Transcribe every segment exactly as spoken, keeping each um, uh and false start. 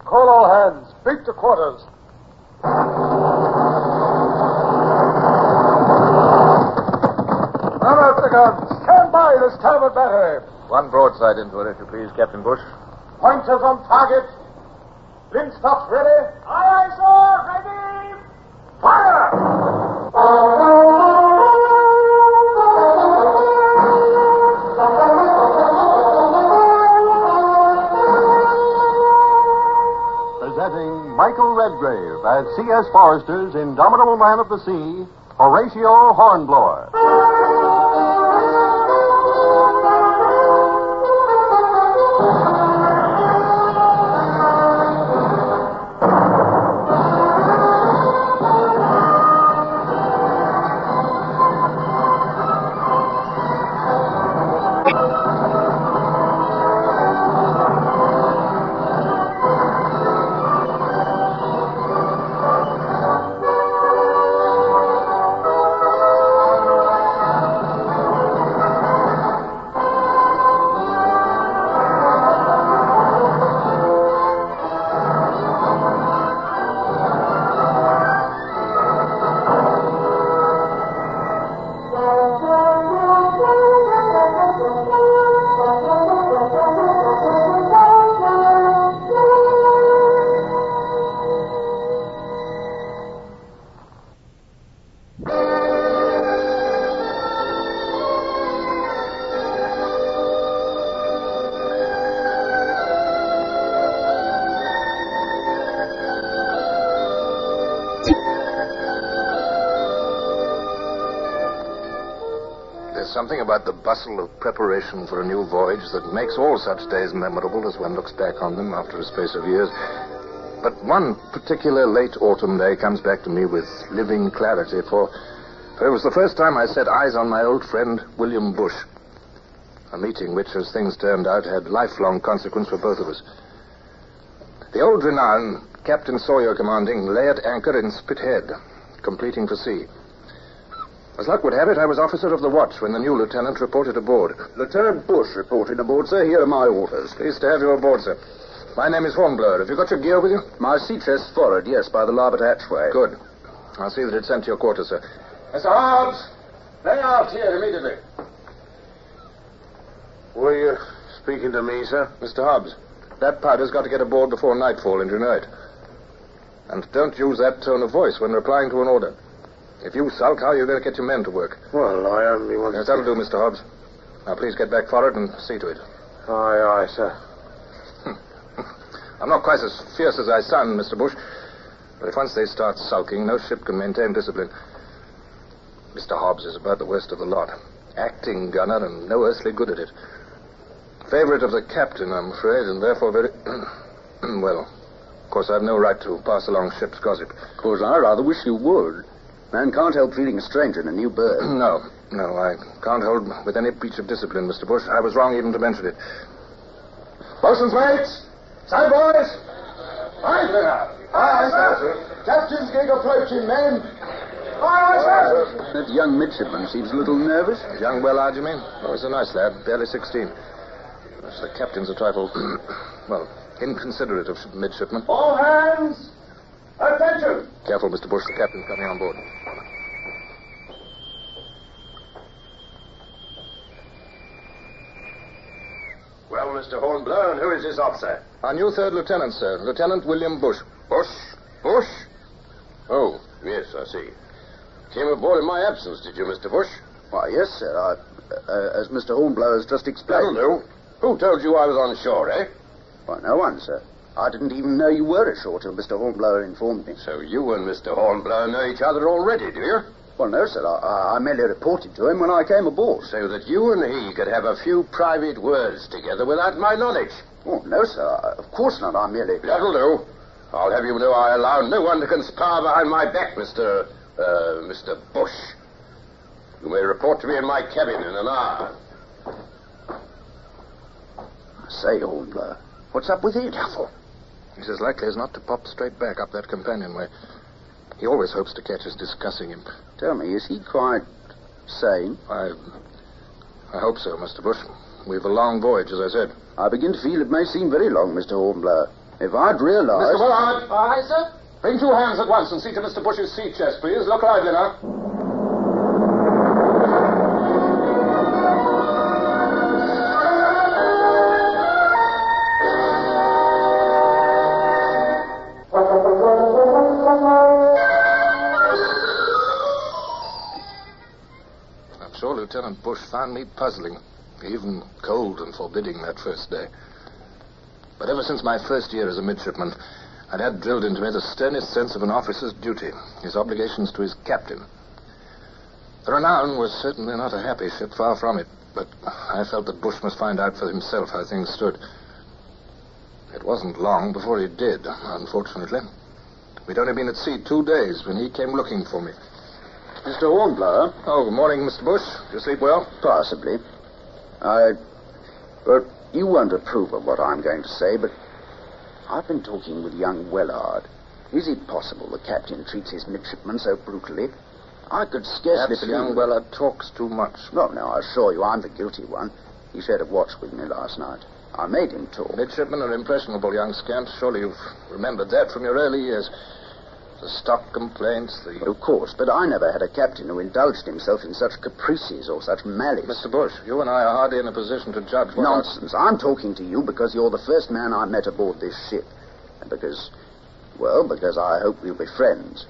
Call all hands. Beat to quarters. Run out the guns. Stand by the starboard battery. One broadside into it, if you please, Captain Bush. Pointers on target. Linstock's ready. Aye, aye, sir. Ready. Fire! Presenting Michael Redgrave as C S. Forrester's Indomitable Man of the Sea, Horatio Hornblower. Something about the bustle of preparation for a new voyage that makes all such days memorable as one looks back on them after a space of years. But one particular late autumn day comes back to me with living clarity, for, for it was the first time I set eyes on my old friend, William Bush. A meeting which, as things turned out, had lifelong consequence for both of us. The old renown, Captain Sawyer commanding, lay at anchor in Spithead, completing for sea. As luck would have it, I was officer of the watch when the new lieutenant reported aboard. Lieutenant Bush reporting aboard, sir. Here are my orders. Pleased to have you aboard, sir. My name is Hornblower. Have you got your gear with you? My sea chest forward, yes, by the larboard hatchway. Good. I'll see that it's sent to your quarters, sir. Mister Hobbs, lay out here immediately. Were you speaking to me, sir? Mister Hobbs, that powder's got to get aboard before nightfall into night. And don't use that tone of voice when replying to an order. If you sulk, how are you going to get your men to work? Well, I only want Yes, that'll do, Mister Hobbs. Now, please get back forward and see to it. Aye, aye, sir. I'm not quite as fierce as I sound, Mister Bush. But if once they start sulking, no ship can maintain discipline. Mister Hobbs is about the worst of the lot. Acting gunner and no earthly good at it. Favorite of the captain, I'm afraid, and therefore very... well, of course, I've no right to pass along ship's gossip. Of course, I rather wish you would. Man can't help treating a stranger in a new berth. No, no, I can't hold with any breach of discipline, Mister Bush. I was wrong even to mention it. Bosun's mates! Side boys! Right there! Aye, sir. Captain's gig approaching, men. Aye, sir. That young midshipman seems a little nervous. Young Wellard, you mean? Oh, he's a nice lad, barely sixteen. The captain's a trifle, well, inconsiderate of midshipmen. All hands! Attention! Careful, Mister Bush. The captain's coming on board. Well, Mister Hornblower, and who is this officer? Our new third lieutenant, sir. Lieutenant William Bush. Bush? Bush? Oh, yes, I see. Came aboard in my absence, did you, Mister Bush? Why, yes, sir. I, uh, as Mister Hornblower has just explained. That'll do. Who told you I was on shore, eh? Why, no one, sir. I didn't even know you were ashore till Mister Hornblower informed me. So you and Mister Hornblower know each other already, do you? Well, no, sir. I, I merely reported to him when I came aboard. So that you and he could have a few private words together without my knowledge? Oh, no, sir. Of course not. I merely... That'll do. I'll have you know I allow no one to conspire behind my back, Mister Uh, Mister Bush. You may report to me in my cabin in an hour. I say, Hornblower, what's up with him? Careful. He's as likely as not to pop straight back up that companionway. He always hopes to catch us discussing him. Tell me, is he quite sane? I... I hope so, Mister Bush. We've a long voyage, as I said. I begin to feel it may seem very long, Mister Hornblower. If I'd realized... Mister Willard! Aye, sir? Bring two hands at once and see to Mister Bush's sea chest, please. Look lively now. I'm sure Lieutenant Bush found me puzzling, even cold and forbidding that first day. But ever since my first year as a midshipman, I'd had drilled into me the sternest sense of an officer's duty, his obligations to his captain. The Renown was certainly not a happy ship, far from it, but I felt that Bush must find out for himself how things stood. It wasn't long before he did, unfortunately. We'd only been at sea two days when he came looking for me. Mister Hornblower? Oh, good morning, Mister Bush. Did you sleep well? Possibly. I... But you won't approve of what I'm going to say, but I've been talking with young Wellard. Is it possible the captain treats his midshipmen so brutally? I could scarcely Perhaps young Wellard talks too much. No, no, I assure you I'm the guilty one. He shared a watch with me last night. I made him talk. Midshipmen are impressionable, young scamp. Surely you've remembered that from your early years. The stock complaints, the... Of course, but I never had a captain who indulged himself in such caprices or such malice. Mister Bush, you and I are hardly in a position to judge what... Nonsense. I... I'm talking to you because you're the first man I met aboard this ship. And because, well, because I hope we'll be friends.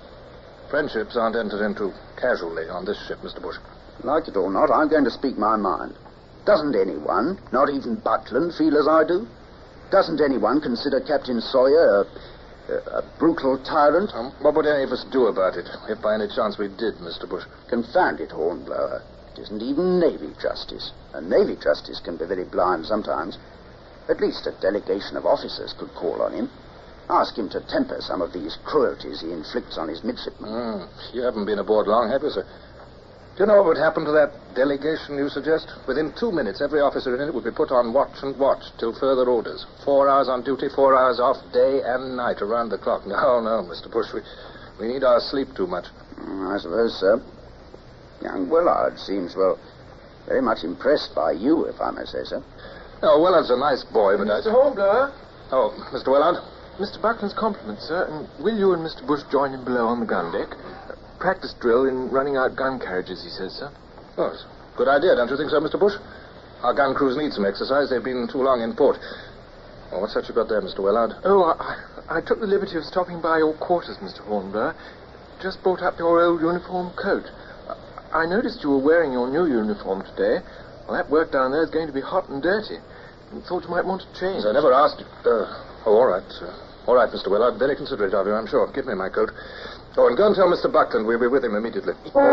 Friendships aren't entered into casually on this ship, Mister Bush. Like it or not, I'm going to speak my mind. Doesn't anyone, not even Buckland, feel as I do? Doesn't anyone consider Captain Sawyer a... A, a brutal tyrant? Um, what would any of us do about it, if by any chance we did, Mister Bush? Confound it, Hornblower. It isn't even Navy justice. And Navy justice can be very blind sometimes. At least a delegation of officers could call on him. Ask him to temper some of these cruelties he inflicts on his midshipmen. Mm, you haven't been aboard long, have you, sir? Do you know what would happen to that delegation you suggest? Within two minutes, every officer in it would be put on watch and watch till further orders. Four hours on duty, four hours off, day and night, around the clock. No, no, Mister Bush, we, we need our sleep too much. Mm, I suppose so. Young Willard seems, well, very much impressed by you, if I may say so. Oh, Willard's a nice boy, but Mister I... Hornblower? Oh, Mister Willard? Mister Buckland's compliments, sir, and will you and Mister Bush join him below on the gun deck? Practice drill in running out gun carriages, he says, sir. Oh, it's a good idea, don't you think so, Mister Bush? Our gun crews need some exercise. They've been too long in port. Oh, what's that you got there, Mister Willard? Oh, I, I took the liberty of stopping by your quarters, Mister Hornblower. Just brought up your old uniform coat. I, I noticed you were wearing your new uniform today. Well, that work down there is going to be hot and dirty. I thought you might want to change. I never asked... Uh, oh, all right. Uh, all right, Mister Willard. Very considerate of you, I'm sure. Give me my coat. Oh, and go and tell Mister Buckland we'll be with him immediately.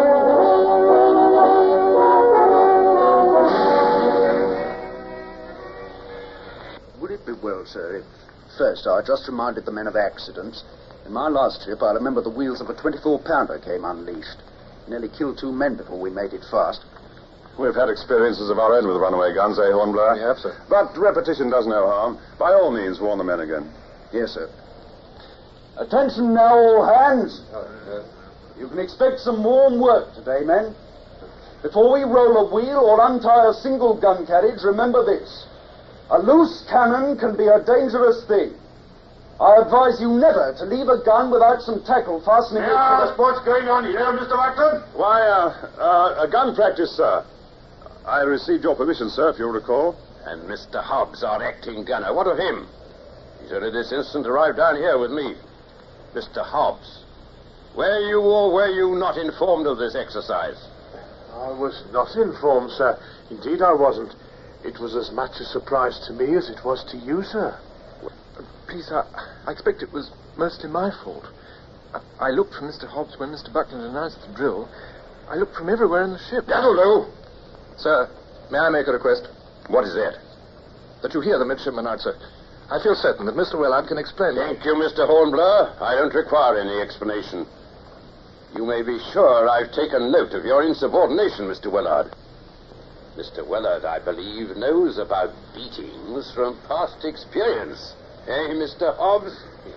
Would it be well, sir, if first I just reminded the men of accidents? In my last trip, I remember the wheels of a twenty-four pounder came unleashed. Nearly killed two men before we made it fast. We've had experiences of our own with runaway guns, eh, Hornblower? We have, sir. But repetition does no harm. By all means, warn the men again. Yes, sir. Attention now, all hands. Uh, uh, You can expect some warm work today, men. Before we roll a wheel or untie a single gun carriage, remember this. A loose cannon can be a dangerous thing. I advise you never to leave a gun without some tackle fastening it to the... What's going on here, Mister Buckland? Why, uh, uh, a gun practice, sir. I received your permission, sir, if you'll recall. And Mister Hobbs, our acting gunner, what of him? He's only this instant arrived down here with me. Mister Hobbs, were you or were you not informed of this exercise? I was not informed, sir. Indeed, I wasn't. It was as much a surprise to me as it was to you, sir. Please, I, I expect it was mostly my fault. I, I looked for Mister Hobbs when Mister Buckland announced the drill. I looked from everywhere in the ship. That'll do. Sir, may I make a request? What is that? That you hear the midshipman out, sir. I feel certain that Mister Willard can explain... Thank you, Mister Hornblower. I don't require any explanation. You may be sure I've taken note of your insubordination, Mister Willard. Mister Willard, I believe, knows about beatings from past experience. Eh, Mister Hobbs?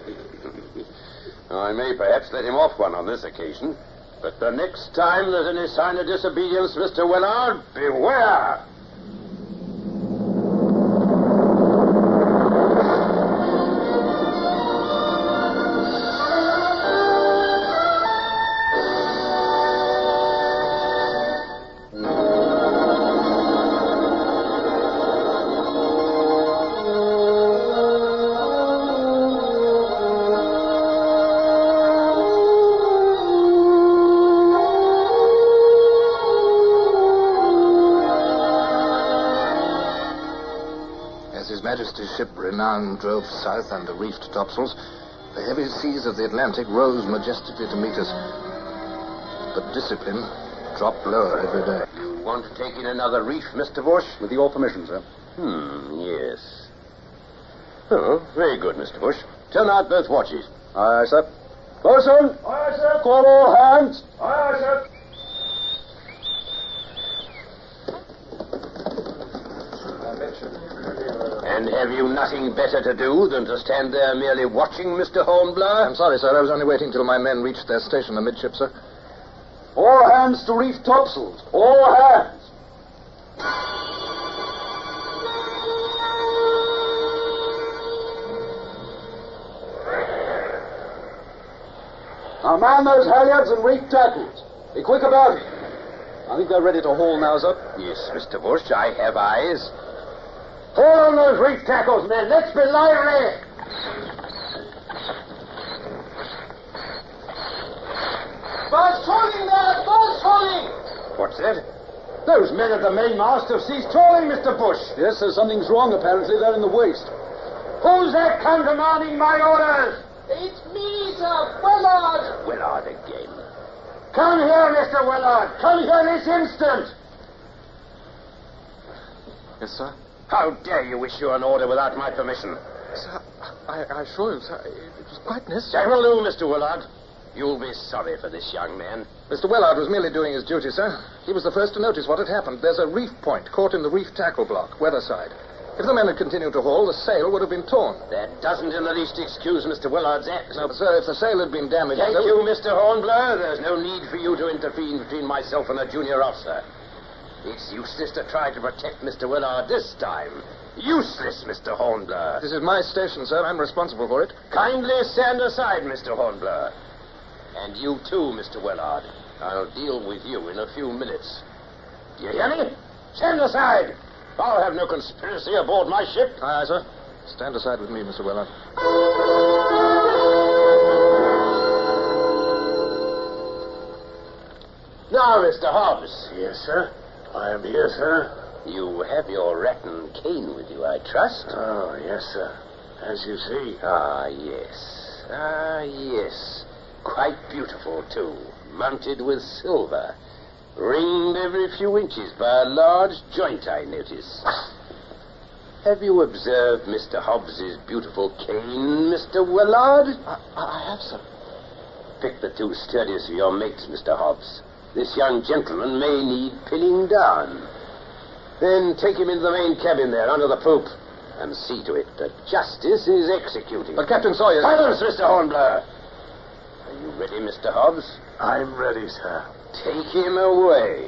I may perhaps let him off one on this occasion, but the next time there's any sign of disobedience, Mister Willard, beware! As His Majesty's ship Renown drove south under reefed topsails, the heavy seas of the Atlantic rose majestically to meet us. But discipline dropped lower every day. You want to take in another reef, Mister Bush? With your permission, sir. Hmm, yes. Oh, very good, Mister Bush. Turn out both watches. Aye, aye, sir. Bosun! Aye, aye, sir. Call all hands. Aye, aye, sir. And have you nothing better to do than to stand there merely watching, Mister Hornblower? I'm sorry, sir. I was only waiting till my men reached their station amidship, sir. All hands to reef topsails. All hands. Now man those halyards and reef tackles. Be quick about it. I think they're ready to haul now, sir. Yes, Mister Bush, I have eyes. Haul on those reef tackles, men. Let's be lively. Buzz trawling there! Buzz trawling! What's that? Those men at the mainmast have ceased trawling, Mister Bush. Yes, sir, something's wrong apparently. They're in the waist. Who's that countermanding my orders? It's me, sir. Willard! Willard again. Come here, Mister Willard. Come here this instant. Yes, sir? How dare you issue an order without my permission? Sir, I, I assure you, sir, it was quite necessary. That will do, Mister Willard. You'll be sorry for this young man. Mister Willard was merely doing his duty, sir. He was the first to notice what had happened. There's a reef point caught in the reef tackle block, weather side. If the men had continued to haul, the sail would have been torn. That doesn't in the least excuse Mister Willard's act. No, but, sir, if the sail had been damaged... Thank there you, would- Mister Hornblower. There's no need for you to intervene between myself and a junior officer. It's useless to try to protect Mister Willard this time. Useless, Mister Hornblower. This is my station, sir. I'm responsible for it. Kindly stand aside, Mister Hornblower. And you too, Mister Willard. I'll deal with you in a few minutes. Do you hear me? Stand aside. I'll have no conspiracy aboard my ship. Aye, aye, sir. Stand aside with me, Mister Willard. Now, Mister Hobbs. Yes, sir. I am here, sir. You have your rattan cane with you, I trust. Oh, yes, sir. As you see. Ah, yes. Ah, yes. Quite beautiful, too. Mounted with silver. Ringed every few inches by a large joint, I notice. Have you observed Mister Hobbs's beautiful cane, Mister Willard? I, I have, sir. Pick the two sturdiest of your mates, Mister Hobbs. This young gentleman may need pinning down. Then take him into the main cabin there, under the poop, and see to it that justice is executed. But Captain Sawyer... Silence, Mister Hornblower. Are you ready, Mister Hobbs? I'm ready, sir. Take him away.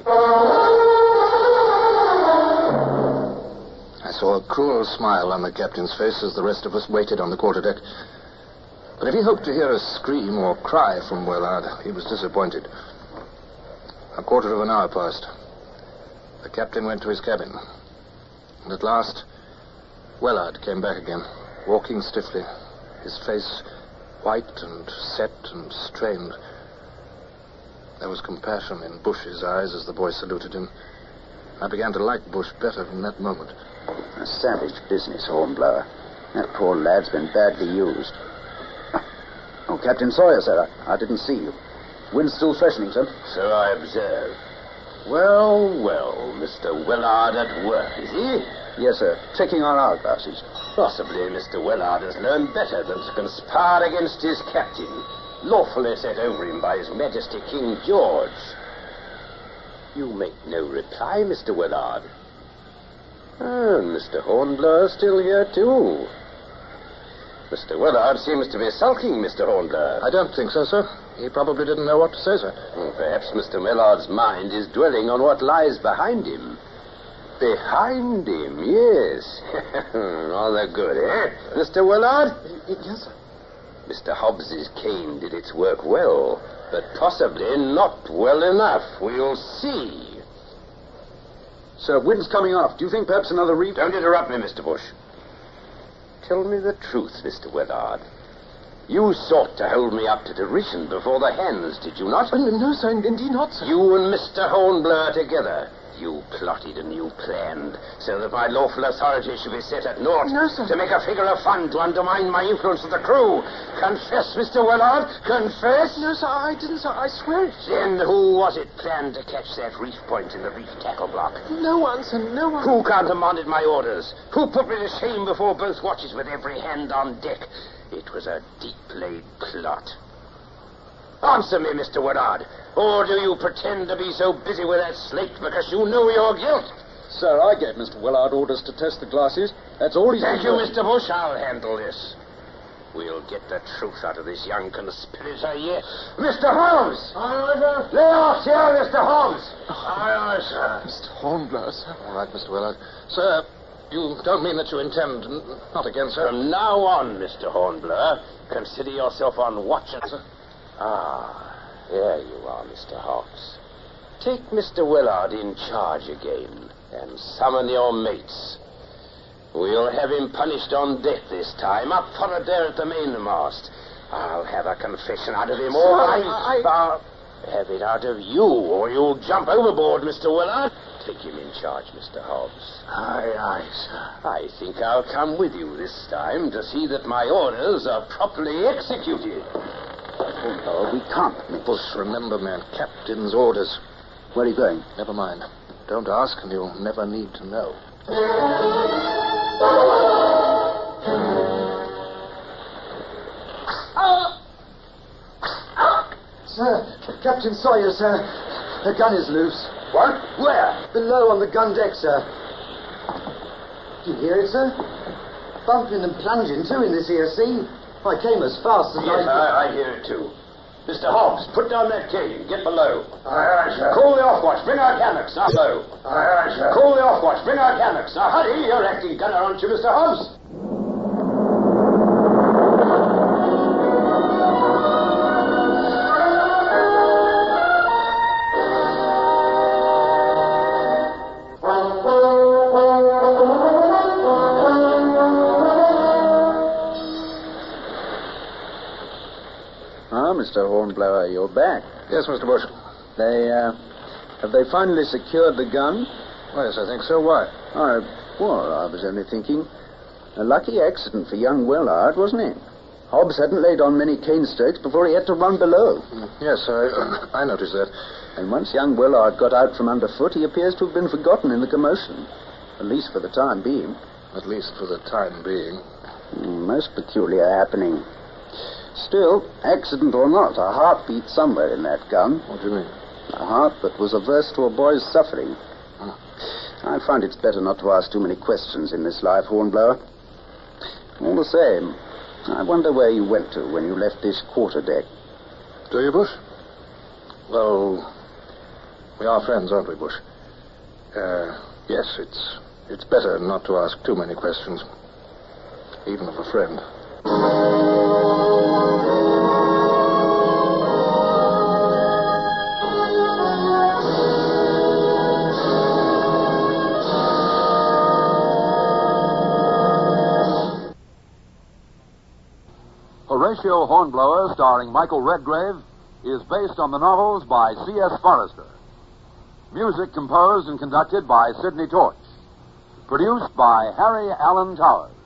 I saw a cruel smile on the captain's face as the rest of us waited on the quarterdeck. But if he hoped to hear us scream or cry from Willard, he was disappointed. A quarter of an hour passed. The captain went to his cabin. And at last, Willard came back again, walking stiffly, his face white and set and strained. There was compassion in Bush's eyes as the boy saluted him. I began to like Bush better from that moment. A savage business, Hornblower. That poor lad's been badly used. Oh, Captain Sawyer, sir. I, I didn't see you. Wind's still freshening, sir. So I observe. Well, well, Mister Willard at work, is he? Yes, sir. Checking our hourglasses. Possibly Mister Willard has learned better than to conspire against his captain, lawfully set over him by His Majesty King George. You make no reply, Mister Willard. Ah, Mister Hornblower still here, too. Mister Willard seems to be sulking, Mister Hornblower. I don't think so, sir. He probably didn't know what to say, sir. Well, perhaps Mister Willard's mind is dwelling on what lies behind him. Behind him, yes. Rather good, eh, Mister Willard? Yes, sir. Mister Hobbs's cane did its work well, but possibly not well enough. We'll see. Sir, wind's coming off. Do you think perhaps another reef... Don't interrupt me, Mister Bush. Tell me the truth, Mister Willard. You sought to hold me up to derision before the hens, did you not? Oh, no, sir, indeed not, sir. You and Mister Hornblower together You plotted and you planned so that my lawful authority should be set at naught. No, sir. To make a figure of fun, to undermine my influence with the crew. Confess, Mister Willard. Confess. No, sir, I didn't, sir. I swear it. Then who was it planned to catch that reef point in the reef tackle block? No one, sir, no one. Who countermanded my orders? Who put me to shame before both watches with every hand on deck? It was a deep-laid plot. Answer me, Mister Willard. Or do you pretend to be so busy with that slate because you know your guilt? Sir, I gave Mister Willard orders to test the glasses. That's all he's... Thank you, Mister Bush. I'll handle this. We'll get the truth out of this young conspirator yet. Mister Holmes! Aye, sir. Lay off here, Mister Holmes! Aye, aye, sir. Mister Hornblower, sir. All right, Mister Willard. Sir, you don't mean that you intend... Not again, sir. From now on, Mister Hornblower, consider yourself on watch. Sir. Ah, there you are, Mister Holmes. Take Mister Willard in charge again and summon your mates. We'll have him punished on deck this time, up for a dare at the mainmast. I'll have a confession out of him, all right. I... I'll have it out of you, or you'll jump overboard, Mister Willard. Take him in charge, Mister Hobbs. Aye, aye, sir. I think I'll come with you this time to see that my orders are properly executed. Oh, we can't, Mick. Bush, remember, man, captain's orders. Where are you going? Never mind. Don't ask, and you'll never need to know. Sir, Captain Sawyer, sir. The gun is loose. What? Where? Below on the gun deck, sir. Do you hear it, sir? Bumping and plunging, too, in this here sea. I came as fast as Yes, I... I, I hear it, too. Mister Hobbs, put down that cane. Get below. Aye, aye, sir. Call the off-watch. Bring our hammocks. Now, below. Aye, aye, sir. Call the off-watch. Bring our hammocks. Now, hurry. You're acting gunner, aren't you, Mister Hobbs? Mister Hornblower, you're back. Yes, Mister Bush. They, uh, have they finally secured the gun? Well, yes, I think so. Why? I, well, I was only thinking, a lucky accident for young Willard, wasn't it? Hobbs hadn't laid on many cane strokes before he had to run below. Yes, I, I noticed that. And once young Willard got out from underfoot, he appears to have been forgotten in the commotion. At least for the time being. At least for the time being. Mm, most peculiar happening. Still, accident or not, a heart beat somewhere in that gun. What do you mean? A heart that was averse to a boy's suffering. Huh. I find it's better not to ask too many questions in this life, Hornblower. All the same, I wonder where you went to when you left this quarterdeck. Do you, Bush? Well, we are friends, aren't we, Bush? Uh, yes, it's it's better not to ask too many questions, even of a friend. Horatio Hornblower, starring Michael Redgrave, is based on the novels by C S Forrester. Music composed and conducted by Sidney Torch. Produced by Harry Allen Towers.